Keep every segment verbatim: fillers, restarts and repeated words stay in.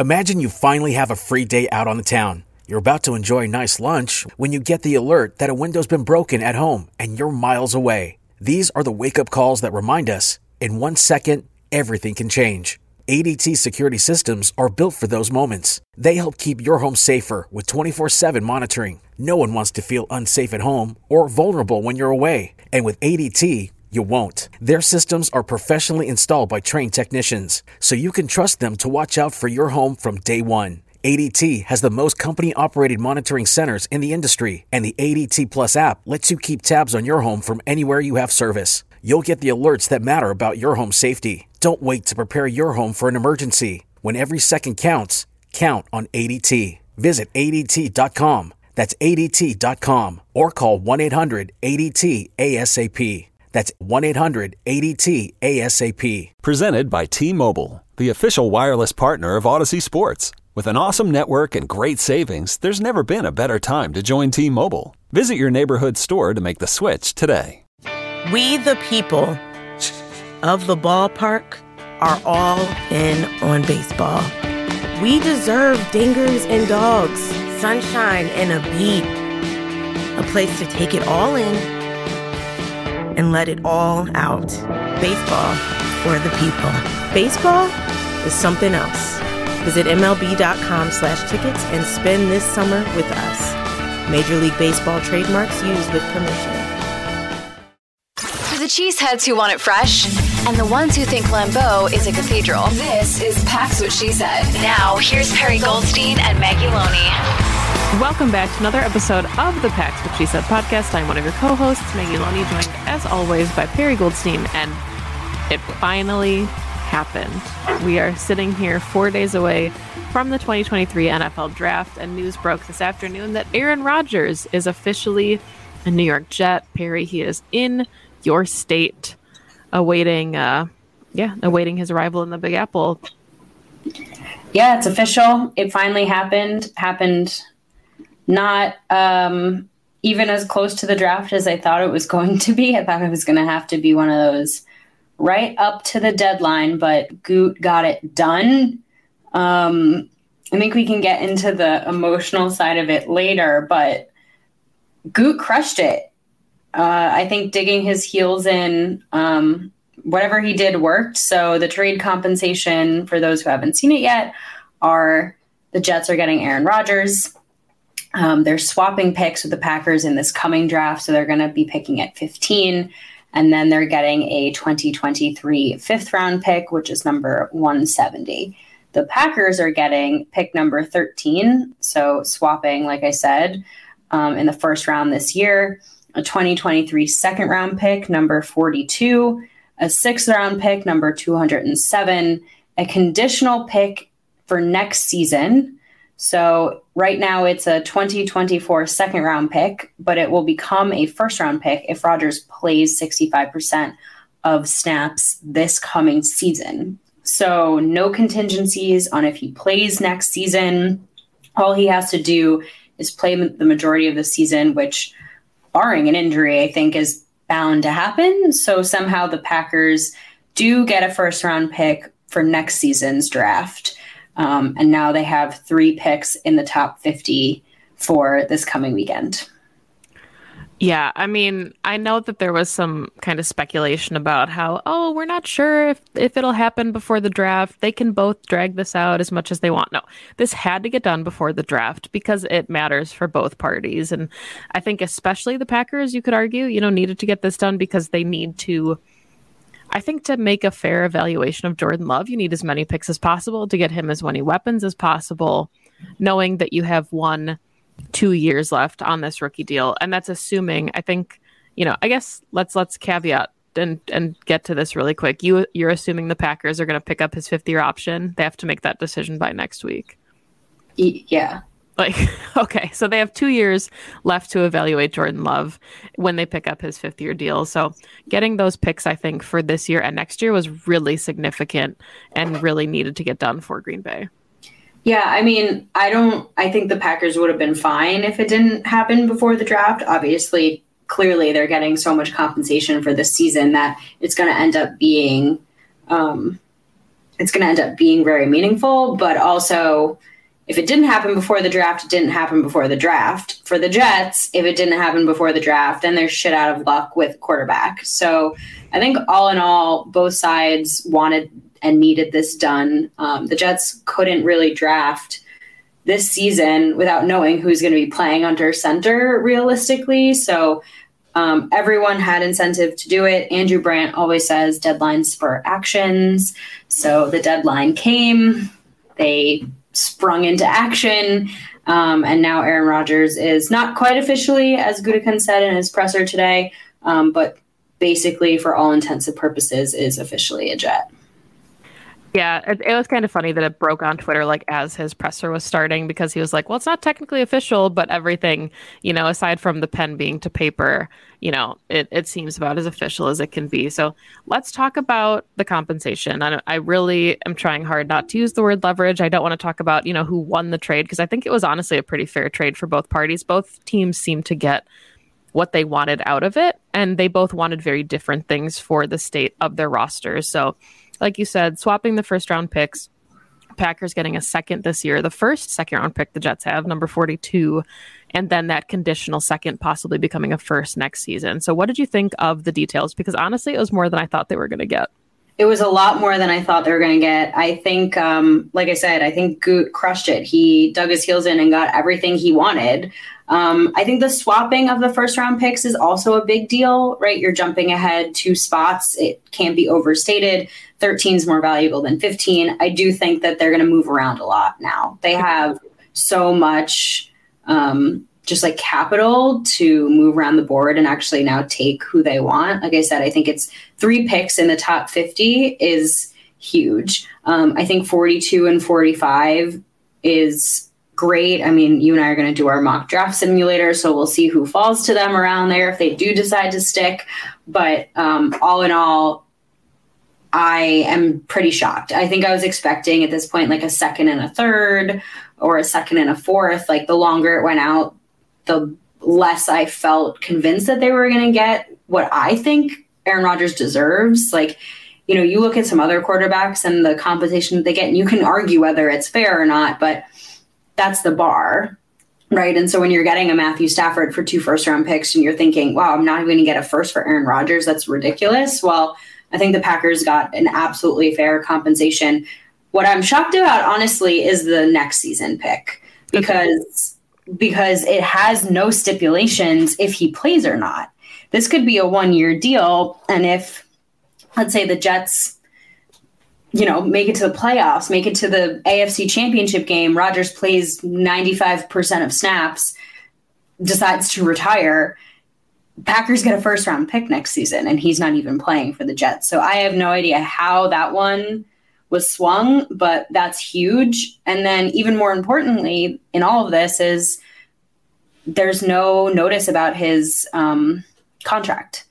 Imagine you finally have a free day out on the town. You're about to enjoy a nice lunch when you get the alert that a window's been broken at home and you're miles away. These are the wake-up calls that remind us, in one second, everything can change. A D T security systems are built for those moments. They help keep your home safer with twenty-four seven monitoring. No one wants to feel unsafe at home or vulnerable when you're away. And with A D T, you won't. Their systems are professionally installed by trained technicians, so you can trust them to watch out for your home from day one. A D T has the most company-operated monitoring centers in the industry, and the A D T Plus app lets you keep tabs on your home from anywhere you have service. You'll get the alerts that matter about your home safety. Don't wait to prepare your home for an emergency. When every second counts, count on A D T. Visit A D T dot com. That's A D T dot com. Or call one eight hundred A D T A S A P. That's one eight hundred A D T A S A P. Presented by T-Mobile, the official wireless partner of Odyssey Sports. With an awesome network and great savings, there's never been a better time to join T-Mobile. Visit your neighborhood store to make the switch today. We the people of the ballpark are all in on baseball. We deserve dingers and dogs, sunshine and a beat. A place to take it all in and let it all out. Baseball for the people. Baseball is something else. Visit M L B dot com slash tickets and spend this summer with us. Major League Baseball trademarks used with permission. For the cheeseheads who want it fresh and the ones who think Lambeau is a cathedral, this is Pax What She Said. Now, here's Perry Goldstein and Maggie Loney. Welcome back to another episode of the Pax What She Said podcast. I'm one of your co-hosts, Maggie Loney, joined as always by Perry Goldstein, and it finally happened. We are sitting here four days away from the twenty twenty-three N F L Draft, and news broke this afternoon that Aaron Rodgers is officially a New York Jet. Perry, he is in your state, awaiting, uh, yeah, awaiting his arrival in the Big Apple. Yeah, it's official. It finally happened. Happened not um, even as close to the draft as I thought it was going to be. I thought it was going to have to be one of those right up to the deadline, but Goot got it done. Um, I think we can get into the emotional side of it later, but Goot crushed it. Uh, I think digging his heels in, um, whatever he did worked. So the trade compensation, for those who haven't seen it yet, are the Jets are getting Aaron Rodgers. Um, they're swapping picks with the Packers in this coming draft, so they're going to be picking at fifteen. And then they're getting a twenty twenty-three fifth round pick, which is number one seventy. The Packers are getting pick number thirteen. So swapping, like I said, um, in the first round this year, a twenty twenty-three second round pick, number forty-two, a sixth round pick, number two hundred seven, a conditional pick for next season. So right now it's a twenty twenty-four second round pick, but it will become a first round pick if Rodgers plays sixty-five percent of snaps this coming season. So no contingencies on if he plays next season. All he has to do is play the majority of the season, which, barring an injury, I think is bound to happen. So somehow the Packers do get a first round pick for next season's draft. Um, and now they have three picks in the top fifty for this coming weekend. Yeah, I mean, I know that there was some kind of speculation about how, oh, we're not sure if, if it'll happen before the draft. They can both drag this out as much as they want. No, this had to get done before the draft because it matters for both parties. And I think especially the Packers, you could argue, you know, needed to get this done because they need to, I think to make a fair evaluation of Jordan Love, you need as many picks as possible to get him as many weapons as possible, knowing that you have one, two years left on this rookie deal. And that's assuming, I think, you know, I guess let's let's caveat and and get to this really quick. You, you're assuming the Packers are going to pick up his fifth year option. They have to make that decision by next week. Yeah. Like, okay, so they have two years left to evaluate Jordan Love when they pick up his fifth year deal. So getting those picks, I think, for this year and next year was really significant and really needed to get done for Green Bay. Yeah, I mean, I don't, I think the Packers would have been fine if it didn't happen before the draft. Obviously, clearly they're getting so much compensation for this season that it's going to end up being, um, it's going to end up being very meaningful. But also, if it didn't happen before the draft, it didn't happen before the draft. For the Jets, if it didn't happen before the draft, then they're shit out of luck with quarterback. So I think all in all, both sides wanted and needed this done. Um, the Jets couldn't really draft this season without knowing who's going to be playing under center realistically. So um, everyone had incentive to do it. Andrew Brandt always says deadlines spur actions. So the deadline came, they sprung into action. Um, and now Aaron Rodgers is not quite officially, as Gutekunst said in his presser today, um, but basically for all intents and purposes is officially a Jet. Yeah, it, it was kind of funny that it broke on Twitter like as his presser was starting, because he was like, well, it's not technically official, but everything, you know, aside from the pen being to paper, you know, it, it seems about as official as it can be. So let's talk about the compensation. I, I really am trying hard not to use the word leverage. I don't want to talk about, you know, who won the trade, because I think it was honestly a pretty fair trade for both parties. Both teams seemed to get what they wanted out of it, and they both wanted very different things for the state of their rosters. So like you said, swapping the first round picks, Packers getting a second this year, the first second round pick the Jets have, number forty-two, and then that conditional second possibly becoming a first next season. So what did you think of the details? Because honestly, it was more than I thought they were going to get. It was a lot more than I thought they were going to get. I think, um, like I said, I think Goot crushed it. He dug his heels in and got everything he wanted. Um, I think the swapping of the first round picks is also a big deal, right? You're jumping ahead two spots. It can't be overstated. thirteen is more valuable than fifteen. I do think that they're going to move around a lot now. They have so much um, just like capital to move around the board and actually now take who they want. Like I said, I think it's three picks in the top fifty is huge. Um, I think forty-two and forty-five is great. I mean, you and I are going to do our mock draft simulator, so we'll see who falls to them around there if they do decide to stick. But um, all in all, I am pretty shocked. I think I was expecting at this point like a second and a third or a second and a fourth. Like the longer it went out, the less I felt convinced that they were going to get what I think Aaron Rodgers deserves. Like, you know, you look at some other quarterbacks and the compensation that they get, and you can argue whether it's fair or not, but that's the bar, right? And so when you're getting a Matthew Stafford for two first round picks and you're thinking, wow, I'm not even going to get a first for Aaron Rodgers, that's ridiculous. Well, I think the Packers got an absolutely fair compensation. What I'm shocked about, honestly, is the next season pick, because because it has no stipulations if he plays or not. This could be a one-year deal, and if, let's say, the Jets, you know, make it to the playoffs, make it to the A F C Championship game, Rodgers plays ninety-five percent of snaps, decides to retire, Packers get a first round pick next season, and he's not even playing for the Jets. So I have no idea how that one was swung, but that's huge. And then even more importantly in all of this is there's no notice about his um, contract.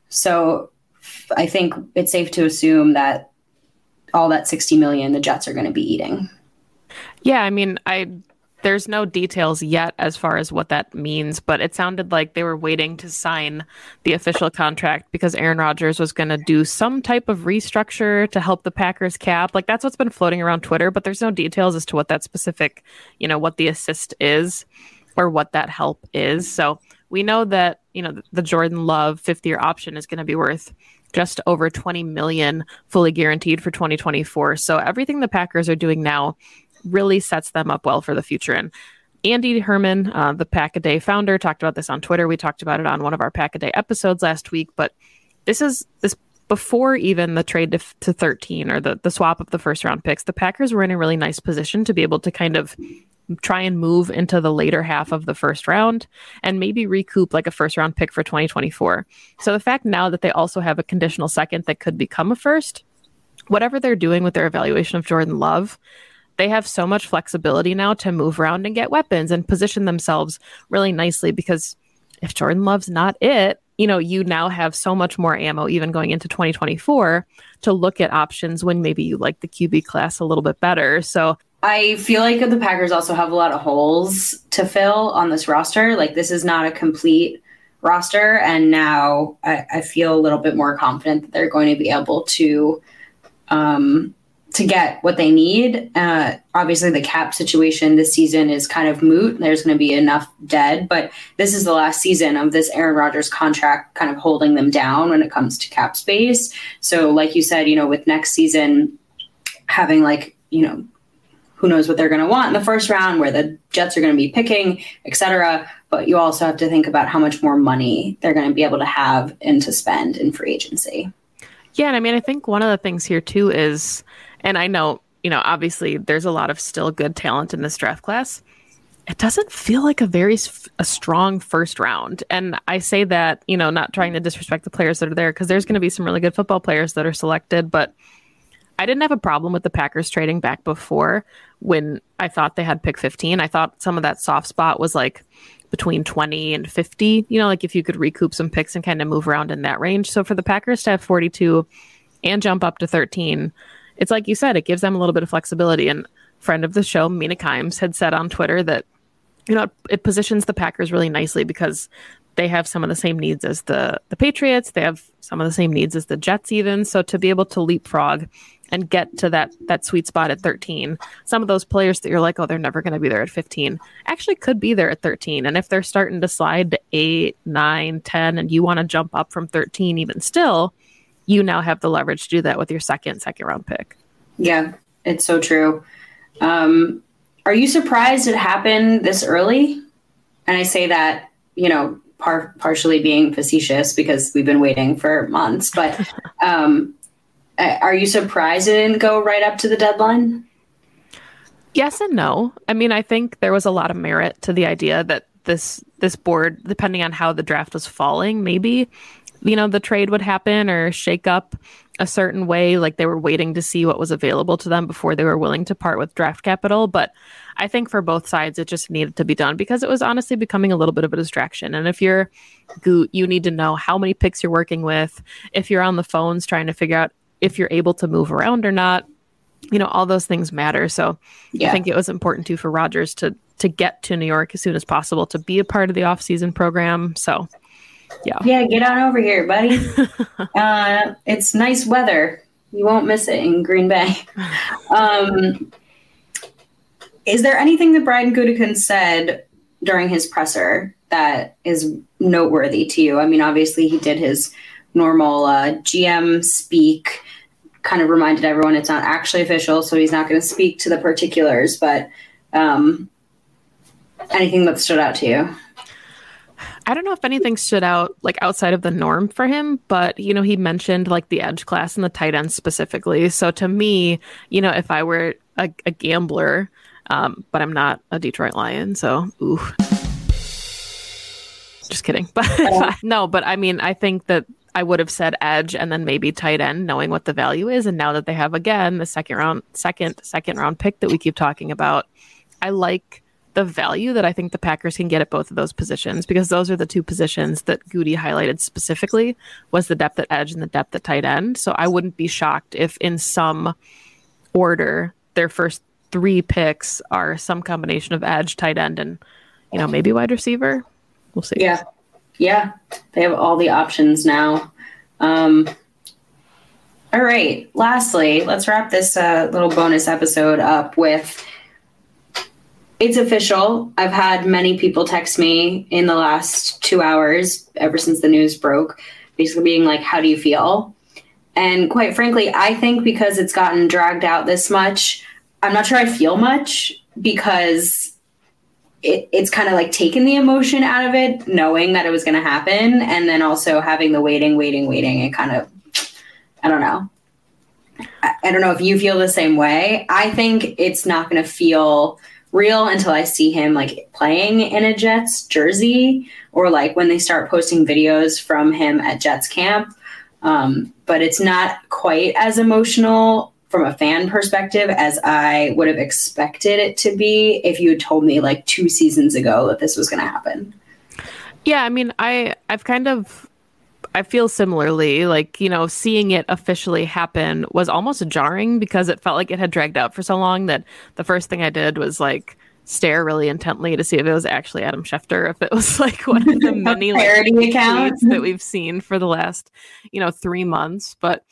So I think it's safe to assume that all that sixty million the Jets are going to be eating. Yeah, I mean, I there's no details yet as far as what that means, but it sounded like they were waiting to sign the official contract because Aaron Rodgers was going to do some type of restructure to help the Packers cap. Like, that's what's been floating around Twitter, but there's no details as to what that specific, you know, what the assist is or what that help is. So we know that, you know, the Jordan Love fifth-year option is going to be worth just over twenty million dollars fully guaranteed for twenty twenty-four. So everything the Packers are doing now really sets them up well for the future. And Andy Herman, uh, the Pack-A-Day founder, talked about this on Twitter. We talked about it on one of our Pack-A-Day episodes last week, but this is this before even the trade to, to thirteen or the, the swap of the first round picks. The Packers were in a really nice position to be able to kind of try and move into the later half of the first round and maybe recoup like a first round pick for twenty twenty-four. So the fact now that they also have a conditional second that could become a first, whatever they're doing with their evaluation of Jordan Love, they have so much flexibility now to move around and get weapons and position themselves really nicely, because if Jordan Love's not it, you know, you now have so much more ammo even going into twenty twenty-four to look at options when maybe you like the Q B class a little bit better. So I feel like the Packers also have a lot of holes to fill on this roster. Like, this is not a complete roster. And now I, I feel a little bit more confident that they're going to be able to um, to get what they need. Uh, obviously, the cap situation this season is kind of moot. There's going to be enough dead, but this is the last season of this Aaron Rodgers contract kind of holding them down when it comes to cap space. So like you said, you know, with next season having like, you know, who knows what they're going to want in the first round, where the Jets are going to be picking, et cetera. But you also have to think about how much more money they're going to be able to have and to spend in free agency. Yeah, and I mean, I think one of the things here too is, and I know, you know, obviously there's a lot of still good talent in this draft class. It doesn't feel like a very a strong first round. And I say that, you know, not trying to disrespect the players that are there, because there's going to be some really good football players that are selected, but I didn't have a problem with the Packers trading back before when I thought they had pick fifteen. I thought some of that soft spot was like between twenty and fifty, you know, like if you could recoup some picks and kind of move around in that range. So for the Packers to have forty-two and jump up to thirteen, it's like you said, it gives them a little bit of flexibility. And friend of the show, Mina Kimes, had said on Twitter that, you know, it positions the Packers really nicely because they have some of the same needs as the, the Patriots. They have some of the same needs as the Jets even. So to be able to leapfrog and get to that that sweet spot at thirteen, some of those players that you're like, oh, they're never going to be there at fifteen, actually could be there at thirteen. And if they're starting to slide to eight, nine, ten, and you want to jump up from thirteen even still, you now have the leverage to do that with your second, second round pick. Yeah, it's so true. Um, are you surprised it happened this early? And I say that, you know, par- partially being facetious because we've been waiting for months, but um, are you surprised it didn't go right up to the deadline? Yes and no. I mean, I think there was a lot of merit to the idea that this this board, depending on how the draft was falling, maybe, you know, the trade would happen or shake up a certain way, like they were waiting to see what was available to them before they were willing to part with draft capital. But I think for both sides, it just needed to be done because it was honestly becoming a little bit of a distraction. And if you're Goot, you need to know how many picks you're working with. If you're on the phones trying to figure out if you're able to move around or not, you know, all those things matter. So yeah. I think it was important too for Rodgers to to get to New York as soon as possible, to be a part of the offseason program. So yeah. Yeah, get on over here, buddy. uh, it's nice weather. You won't miss it in Green Bay. Um, is there anything that Brian Gutekunst said during his presser that is noteworthy to you? I mean, obviously he did his normal uh, G M speak, kind of reminded everyone it's not actually official, so he's not going to speak to the particulars, but um, anything that stood out to you? I don't know if anything stood out like outside of the norm for him, but, you know, he mentioned like the edge class and the tight end specifically. So to me, you know, if I were a, a gambler, um, but I'm not a Detroit Lion, so ooh. Just kidding. But I, no, but I mean, I think that I would have said edge and then maybe tight end, knowing what the value is. And now that they have, again, the second round, second, second round pick that we keep talking about, I like the value that I think the Packers can get at both of those positions, because those are the two positions that Goody highlighted specifically, was the depth at edge and the depth at tight end. So I wouldn't be shocked if in some order their first three picks are some combination of edge, tight end, and, you know, maybe wide receiver. We'll see. Yeah. Yeah. They have all the options now. Um, all right. Lastly, let's wrap this uh, little bonus episode up with, it's official. I've had many people text me in the last two hours, ever since the news broke, basically being like, how do you feel? And quite frankly, I think because it's gotten dragged out this much, I'm not sure I feel much, because it, it's kind of like taken the emotion out of it, knowing that it was going to happen. And then also having the waiting, waiting, waiting. It kind of, I don't know. I, I don't know if you feel the same way. I think it's not going to feel real until I see him like playing in a Jets jersey, or like when they start posting videos from him at Jets camp. Um, but it's not quite as emotional from a fan perspective as I would have expected it to be if you had told me like two seasons ago that this was going to happen. Yeah, I mean, I, I've kind of, I feel similarly, like, you know, seeing it officially happen was almost jarring because it felt like it had dragged out for so long that the first thing I did was like stare really intently to see if it was actually Adam Schefter, if it was like one of the many like, parody accounts that we've seen for the last, you know, three months. But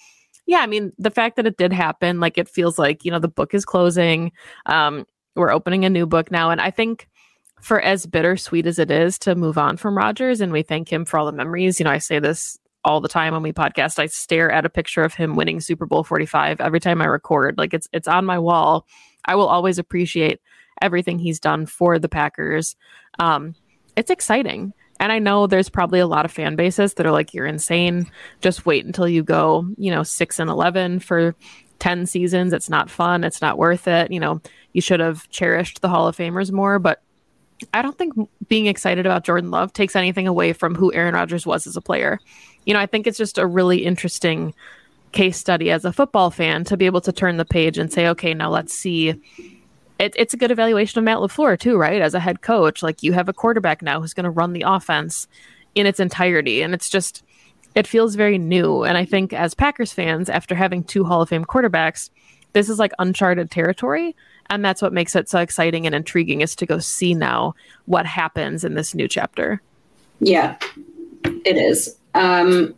yeah, I mean, the fact that it did happen, like it feels like, you know, the book is closing. Um, we're opening a new book now. And I think for as bittersweet as it is to move on from Rodgers, and we thank him for all the memories, you know, I say this all the time when we podcast, I stare at a picture of him winning Super Bowl forty-five every time I record. Like it's it's on my wall. I will always appreciate everything he's done for the Packers. Um, it's exciting. And I know there's probably a lot of fan bases that are like, you're insane. Just wait until you go, you know, six and eleven for ten seasons. It's not fun. It's not worth it. You know, you should have cherished the Hall of Famers more. But I don't think being excited about Jordan Love takes anything away from who Aaron Rodgers was as a player. You know, I think it's just a really interesting case study as a football fan to be able to turn the page and say, okay, now let's see. It, it's a good evaluation of Matt LaFleur too, right? As a head coach, like you have a quarterback now who's going to run the offense in its entirety. And it's just, it feels very new. And I think as Packers fans, after having two Hall of Fame quarterbacks, this is like uncharted territory. And that's what makes it so exciting and intriguing, is to go see now what happens in this new chapter. Yeah, it is. Um,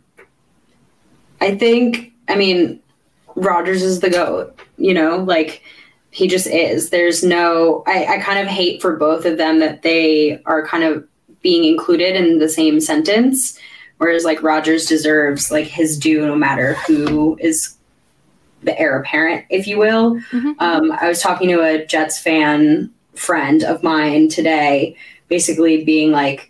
I think, I mean, Rodgers is the GOAT, you know, like he just is. There's no, I, I kind of hate for both of them that they are kind of being included in the same sentence, whereas like Rodgers deserves like his due no matter who is the heir apparent, if you will. Mm-hmm. Um, I was talking to a Jets fan friend of mine today, basically being like,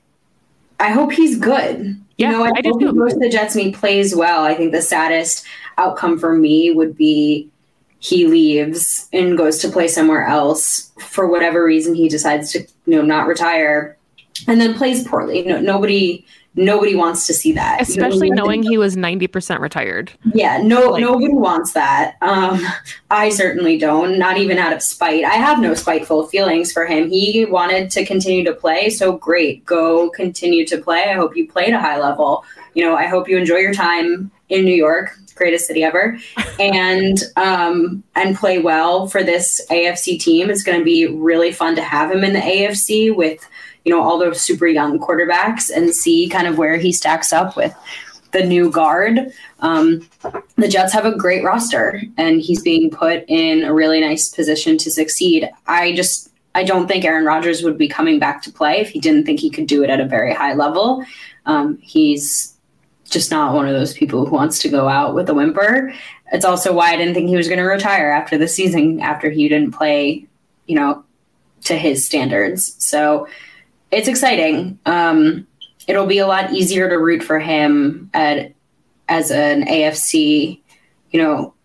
I hope he's good. Yeah, you know, I, I hope do he goes to the Jets and he plays well. I think the saddest outcome for me would be he leaves and goes to play somewhere else for whatever reason. He decides to, you know, not retire and then plays poorly. No, nobody, nobody wants to see that. Especially you know, knowing he was ninety percent retired. Yeah, no, like, nobody wants that. Um, I certainly don't, not even out of spite. I have no spiteful feelings for him. He wanted to continue to play, so great. Go continue to play. I hope you play at a high level. You know, I hope you enjoy your time in New York, greatest city ever, and um, and play well for this A F C team. It's going to be really fun to have him in the A F C with, you know, all those super young quarterbacks and see kind of where he stacks up with the new guard. Um, the Jets have a great roster and he's being put in a really nice position to succeed. I just, I don't think Aaron Rodgers would be coming back to play if he didn't think he could do it at a very high level. Um, he's just not one of those people who wants to go out with a whimper. It's also why I didn't think he was going to retire after the season, after he didn't play, you know, to his standards. So it's exciting. Um, it'll be a lot easier to root for him at, as an A F C, you know,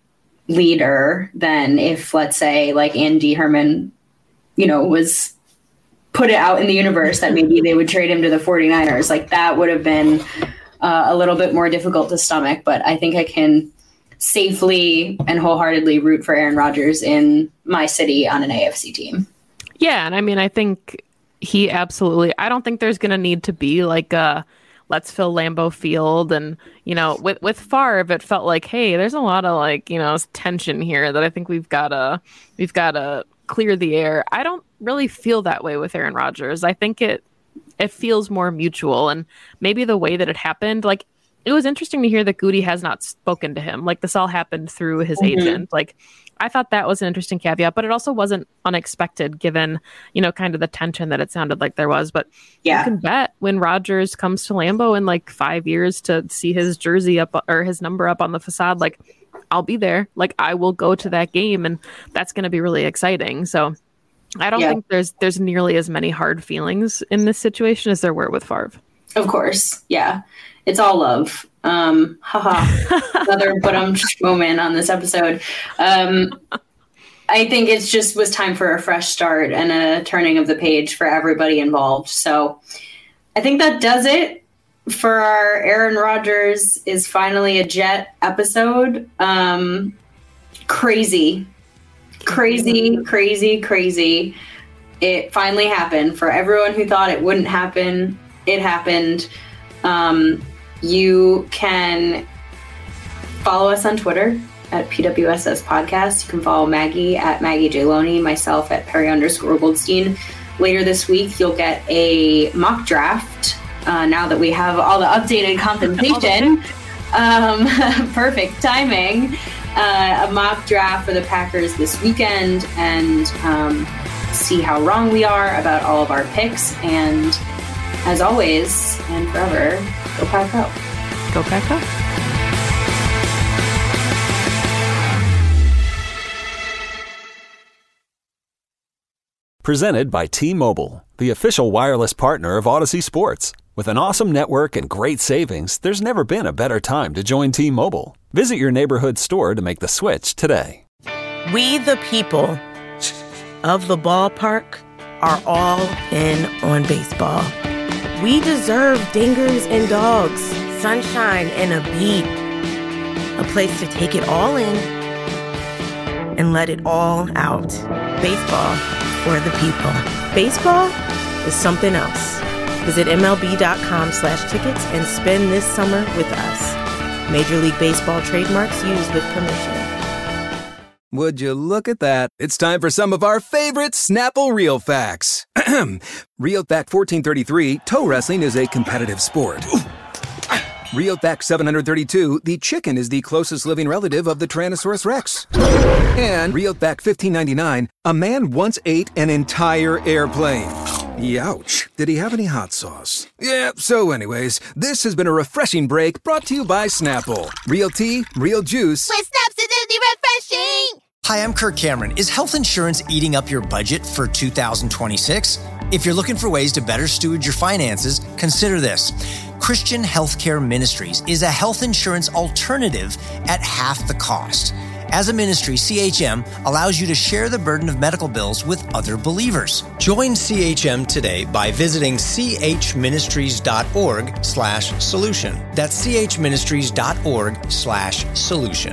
leader than if, let's say, like Andy Herman, you know, was put it out in the universe that maybe they would trade him to the 49ers. Like that would have been uh, a little bit more difficult to stomach. But I think I can safely and wholeheartedly root for Aaron Rodgers in my city on an A F C team. Yeah, and I mean, I think he absolutely, I don't think there's going to need to be like a let's fill Lambeau Field. And, you know, with, with Favre, it felt like, hey, there's a lot of like, you know, tension here that I think we've got to, we've got to clear the air. I don't really feel that way with Aaron Rodgers. I think it, it feels more mutual, and maybe the way that it happened, like it was interesting to hear that Goody has not spoken to him. Like this all happened through his mm-hmm. agent. Like, I thought that was an interesting caveat, but it also wasn't unexpected given, you know, kind of the tension that it sounded like there was. But yeah, you can bet when Rodgers comes to Lambeau in like five years to see his jersey up or his number up on the facade, like I'll be there. Like I will go to that game, and that's going to be really exciting. So I don't yeah. think there's there's nearly as many hard feelings in this situation as there were with Favre. Of course. Yeah. It's all love. Um, haha, another but um moment on this episode. Um, I think it's just was time for a fresh start and a turning of the page for everybody involved. So I think that does it for our Aaron Rodgers is finally a Jet episode. Um, crazy, crazy, crazy, crazy. It finally happened for everyone who thought it wouldn't happen. It happened. Um, You can follow us on Twitter at P W S S Podcast. You can follow Maggie at Maggie J. Loney, myself at Perry underscore Goldstein. Later this week, you'll get a mock draft uh, now that we have all the updated compensation. Um, perfect timing. Uh, a mock draft for the Packers this weekend, and um, see how wrong we are about all of our picks. And as always, and forever, go Pack Go. Go Pack Go. Presented by T-Mobile, the official wireless partner of Odyssey Sports. With an awesome network and great savings, there's never been a better time to join T-Mobile. Visit your neighborhood store to make the switch today. We, the people of the ballpark, are all in on baseball. We deserve dingers and dogs, sunshine and a beat. A place to take it all in and let it all out. Baseball for the people. Baseball is something else. Visit MLB.com slash tickets and spend this summer with us. Major League Baseball trademarks used with permission. Would you look at that? It's time for some of our favorite Snapple Real Facts. Real Fact fourteen thirty-three, toe wrestling is a competitive sport. Real Fact seven hundred thirty-two, the chicken is the closest living relative of the Tyrannosaurus Rex. And Real Fact fifteen ninety-nine, a man once ate an entire airplane. Youch. Did he have any hot sauce? Yeah, so anyways, this has been a refreshing break brought to you by Snapple. Real tea, real juice. With Snap's acidity refreshing! Hi, I'm Kirk Cameron. Is health insurance eating up your budget for two thousand twenty-six? If you're looking for ways to better steward your finances, consider this. Christian Healthcare Ministries is a health insurance alternative at half the cost. As a ministry, C H M allows you to share the burden of medical bills with other believers. Join C H M today by visiting chministries.org slash solution. That's chministries.org slash solution.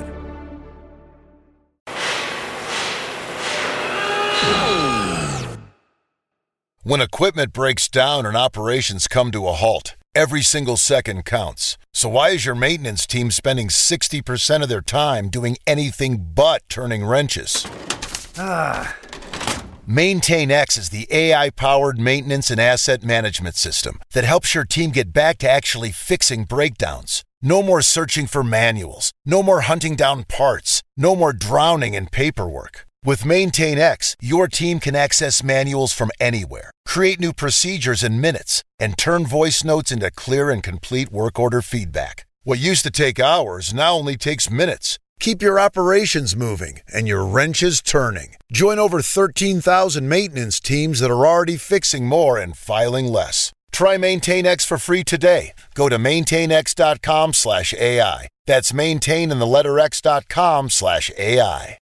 When equipment breaks down and operations come to a halt, every single second counts. So why is your maintenance team spending sixty percent of their time doing anything but turning wrenches? Ah. MaintainX is the A I-powered maintenance and asset management system that helps your team get back to actually fixing breakdowns. No more searching for manuals. No more hunting down parts. No more drowning in paperwork. With MaintainX, your team can access manuals from anywhere, create new procedures in minutes, and turn voice notes into clear and complete work order feedback. What used to take hours now only takes minutes. Keep your operations moving and your wrenches turning. Join over thirteen thousand maintenance teams that are already fixing more and filing less. Try MaintainX for free today. Go to maintainx.com slash AI. That's maintain in the letter x.com slash AI.